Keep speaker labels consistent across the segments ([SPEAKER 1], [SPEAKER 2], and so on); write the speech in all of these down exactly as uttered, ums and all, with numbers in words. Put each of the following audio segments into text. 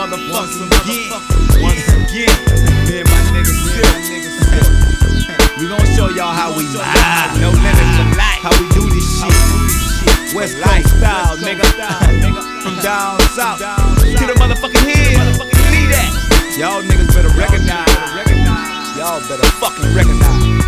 [SPEAKER 1] motherfucking again. Once again, me and my niggas still. We gon' show y'all how we vibe. No limit for life. How we do this shit. West Coast style, nigga. From down south to the motherfucking hill. Believe that. Y'all niggas better recognize. Y'all better fucking recognize.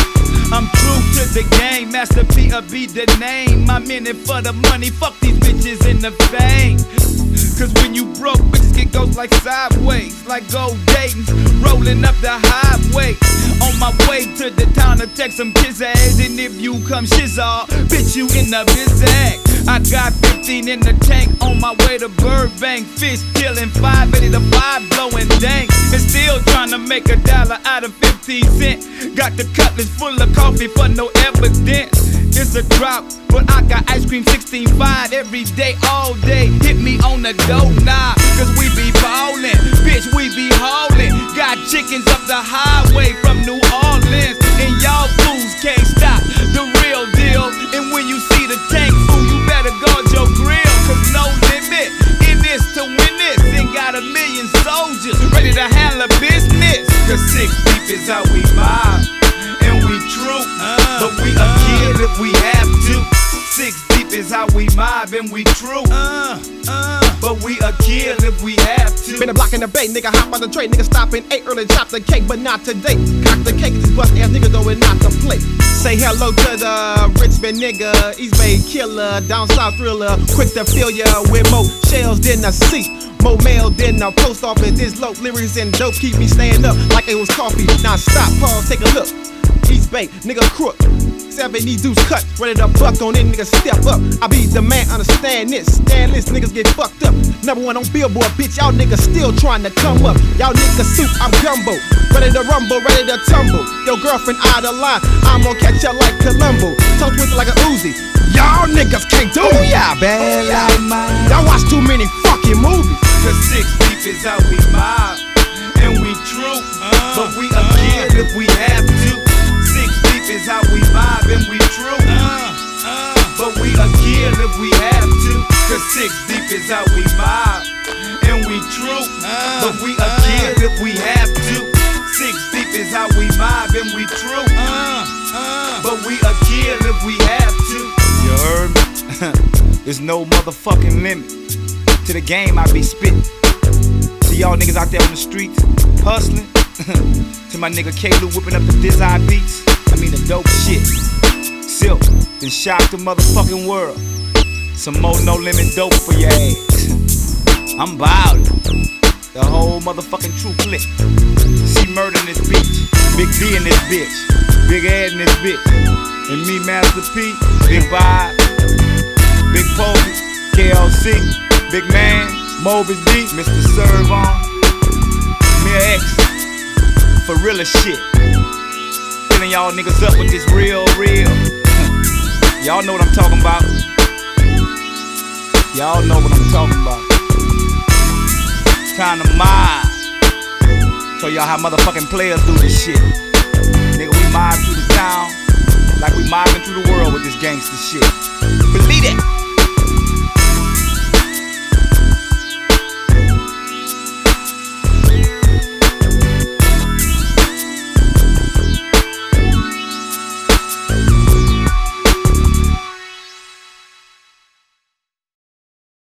[SPEAKER 1] I'm true to the game, Master P be the name. I'm in it for the money, fuck these bitches in the fame. Cause when you broke, bitches get ghost like sideways, like gold Dayton's, rolling up the highway. On my way to the town to take some kids ass, and if you come shizzle, bitch you in the bizag. I got fifteen in the tank, on my way to Burbank, fish killing, five eighty to five blowing dank, and still trying to make a dollar out of fifteen cent. Got the cutlass full of coffee for no evidence. It's a drop, but I got ice cream sixteen five every day, all day. Hit me on the dough now, cause we be ballin', bitch, we be haulin'. Got chickens up the highway from New Orleans, and y'all fools can't stop the real deal. And when you see the tank, fool, you better guard your grill, cause no limit in this to win this. And got a million soldiers ready to handle business. Cause six deep is how we mob, and we true, uh, but we a kid if we have to. Six deep is how we mob, and we true, uh, uh, but we a kid if we have to.
[SPEAKER 2] Been a block in the bay, nigga hop on the tray, nigga stop and ate early, chop the cake, but not today. Cock the cake, these bust ass niggas though it not the plate. Say hello to the Richmond nigga, East Bay killer, down south thriller, quick to fill ya with more shells than a seat. More mail than a post office. This low lyrics and dope keep me staying up like it was coffee. Now stop, pause, take a look. East Bay, nigga crook. seventy deuce cut, ready to buck on it, nigga step up. I be the man, understand this. Stand this, niggas get fucked up. Number one on Billboard, bitch, y'all niggas still trying to come up. Y'all niggas soup, I'm gumbo. Ready to rumble, ready to tumble. Your girlfriend out of line, I'm gonna catch ya like Columbo. Tongue twisted like a Uzi. Y'all niggas can't do it.
[SPEAKER 1] Yeah, bad like mine.
[SPEAKER 2] Y'all watch too many fucking movies.
[SPEAKER 1] Cause six deep is how we mob, and we true, uh, but we a kid if we have to. Six deep is how we mob, and we true, uh, uh, but we a kid if we have to. Cause six deep is how we mob, and we true, uh, but we a kid if we have to. Six deep is how we mob, and we true, uh, uh, but we a kid if we have to. You heard me? There's no motherfucking limit to the game I be spittin'. To y'all niggas out there on the streets hustling. To my nigga K-Lou whipping up the Dizzy beats. I mean the dope shit. Silk, then shock the motherfucking world. Some more no limit dope for your ass. I'm bowed. The whole motherfucking true clip. C Murder in this bitch. Big D in this bitch. Big Ed in this bitch. And me, Master P, Big Bob, Big Posey, K L C, Big Man, Moby D, Mister Servon, Mia X, for real as shit. Filling y'all niggas up with this real, real. Y'all know what I'm talking about. Y'all know what I'm talking about. Time to mob. Show y'all how motherfucking players do this shit. Nigga, we mob through the town like we mobbing through the world with this gangster shit. Believe it.